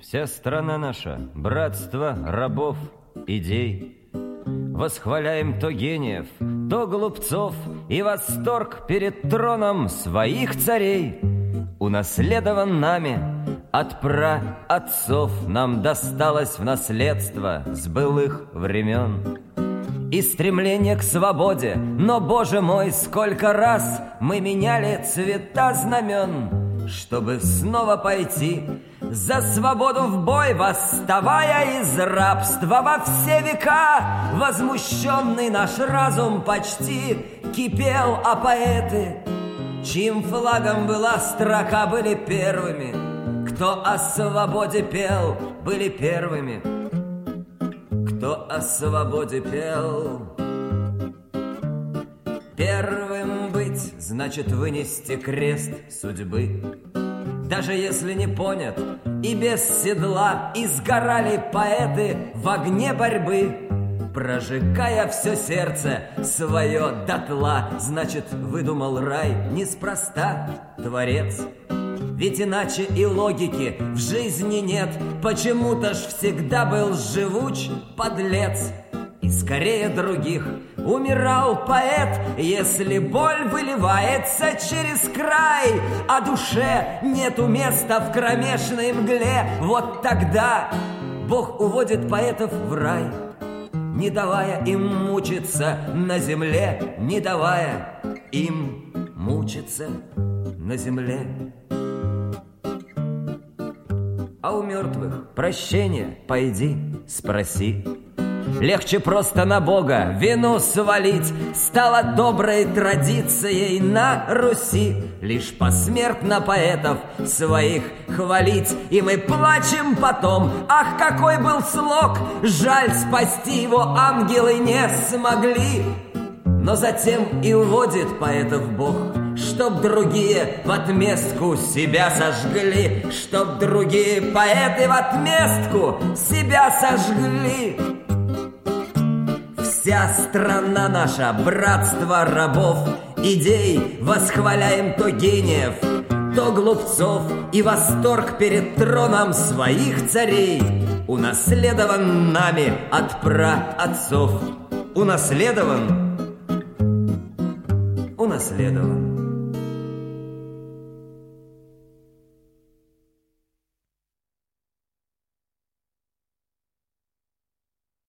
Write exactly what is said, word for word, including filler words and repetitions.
Вся страна наша, братство рабов, идей. Восхваляем то гениев, то глупцов, и восторг перед троном своих царей унаследован нами от праотцов, нам досталось в наследство с былых времен. И стремление к свободе, но, Боже мой, сколько раз мы меняли цвета знамен, чтобы снова пойти за свободу в бой, восставая из рабства во все века. Возмущенный наш разум почти кипел, а поэты, чьим флагом была строка, были первыми. Кто о свободе пел, были первыми. Кто о свободе пел. Первым быть значит вынести крест судьбы. Даже если не понят и без седла, и сгорали поэты в огне борьбы, прожигая все сердце свое дотла. Значит, выдумал рай неспроста Творец. Ведь иначе и логики в жизни нет. Почему-то ж всегда был живуч подлец. И скорее других умирал поэт, если боль выливается через край, а душе нету места в кромешной мгле. Вот тогда Бог уводит поэтов в рай, не давая им мучиться на земле, не давая им мучиться на земле. А у мертвых прощения пойди спроси. Легче просто на Бога вину свалить стало доброй традицией на Руси. Лишь посмертно поэтов своих хвалить, и мы плачем потом. Ах, какой был слог! Жаль, спасти его ангелы не смогли. Но затем и уводит поэтов Бог, чтоб другие в отместку себя сожгли. Чтоб другие поэты в отместку себя сожгли. Вся страна наша, братство рабов, идей, восхваляем то гениев, то глупцов, и восторг перед троном своих царей унаследован нами от праотцов. Унаследован, унаследован.